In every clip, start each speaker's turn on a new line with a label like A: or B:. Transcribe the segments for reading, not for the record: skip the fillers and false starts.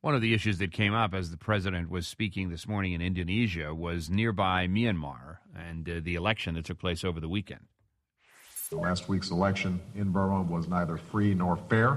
A: One of the issues that came up as the president was speaking this morning in Indonesia was nearby Myanmar and the election that took place over the weekend.
B: Last week's election in Burma was neither free nor fair,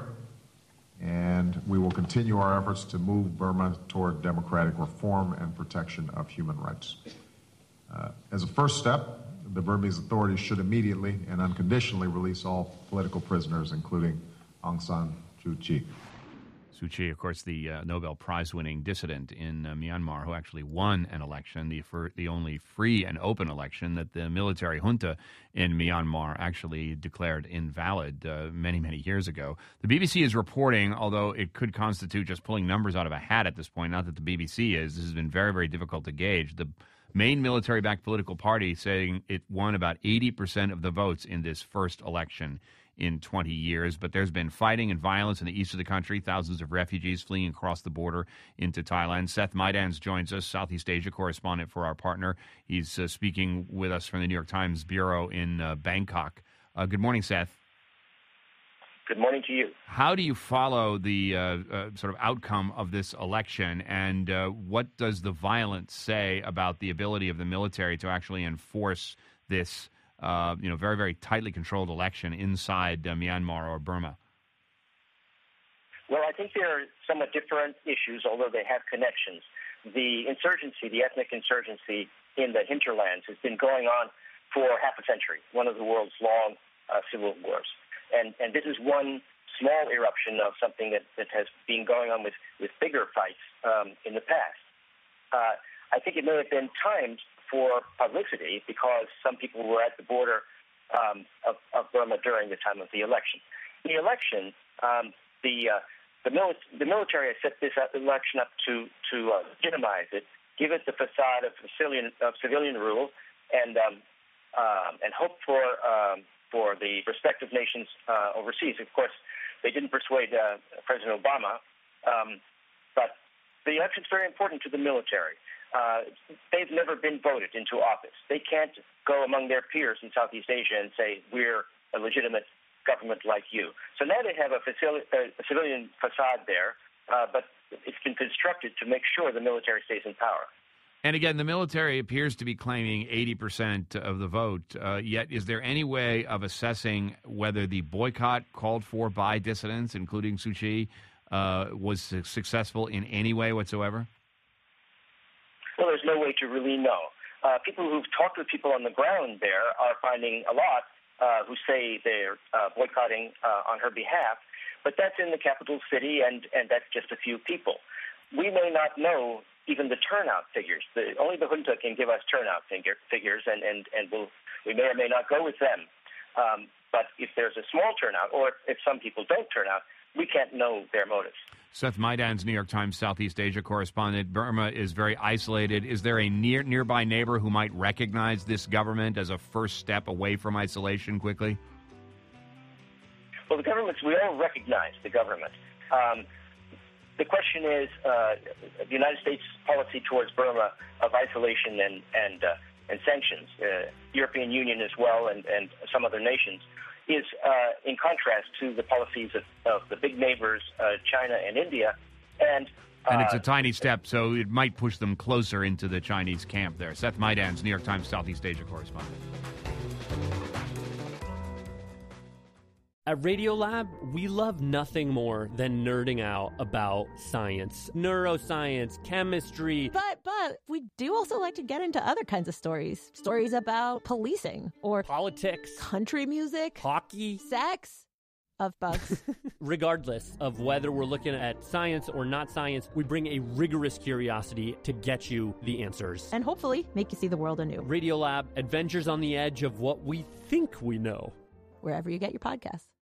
B: and we will continue our efforts to move Burma toward democratic reform and protection of human rights. As a first step, the Burmese authorities should immediately and unconditionally release all political prisoners, including Aung San Suu Kyi.
A: Suu Kyi, of course, the Nobel Prize-winning dissident in Myanmar who actually won an election, the only free and open election that the military junta in Myanmar actually declared invalid many, many years ago. The BBC is reporting, although it could constitute just pulling numbers out of a hat at this point, not that the BBC is. This has been very, very difficult to gauge. The main military-backed political party saying it won about 80% of the votes in this first election in 20 years, but there's been fighting and violence in the east of the country, thousands of refugees fleeing across the border into Thailand. Seth Maidans joins us, Southeast Asia correspondent for our partner. He's speaking with us from the New York Times Bureau in Bangkok. Good morning, Seth.
C: Good morning to you.
A: How do you follow the sort of outcome of this election, and what does the violence say about the ability of the military to actually enforce this very, very tightly controlled election inside Myanmar or Burma?
C: Well, I think there are somewhat different issues, although they have connections. The insurgency, the ethnic insurgency in the hinterlands has been going on for half a century, one of the world's long civil wars. And this is one small eruption of something that has been going on with bigger fights in the past. I think it may have been timed for publicity because some people were at the border of Burma during the time of the election. The election, the military has set this election up to legitimize it, give it the facade of civilian rule, and hope for the respective nations overseas. Of course, they didn't persuade President Obama, but the election is very important to the military. They've never been voted into office. They can't go among their peers in Southeast Asia and say, we're a legitimate government like you. So now they have a civilian facade there, but it's been constructed to make sure the military stays in power.
A: And again, the military appears to be claiming 80% of the vote, yet is there any way of assessing whether the boycott called for by dissidents, including Suu Kyi, was successful in any way whatsoever?
C: Well, there's no way to really know. People who've talked with people on the ground there are finding a lot who say they're boycotting on her behalf, but that's in the capital city, and that's just a few people. We may not know even the turnout figures. Only the junta can give us turnout figures, and we may or may not go with them. But if there's a small turnout, or if some people don't turn out, we can't know their motives.
A: Seth Maidans, New York Times Southeast Asia correspondent. Burma is very isolated. Is there a nearby neighbor who might recognize this government as a first step away from isolation quickly?
C: Well, we all recognize the government. The question is the United States' policy towards Burma of isolation and sanctions, European Union as well, and some other nations, is in contrast to the policies of the big neighbors, China and India. And
A: it's a tiny step, so it might push them closer into the Chinese camp there. Seth Maidans, New York Times Southeast Asia correspondent.
D: At Radiolab, we love nothing more than nerding out about science, neuroscience, chemistry.
E: But we do also like to get into other kinds of stories. Stories about policing or
D: politics,
E: country music,
D: hockey,
E: sex, of bugs.
D: Regardless of whether we're looking at science or not science, we bring a rigorous curiosity to get you the answers.
E: And hopefully make you see the world anew.
D: Radiolab, adventures on the edge of what we think we know.
E: Wherever you get your podcasts.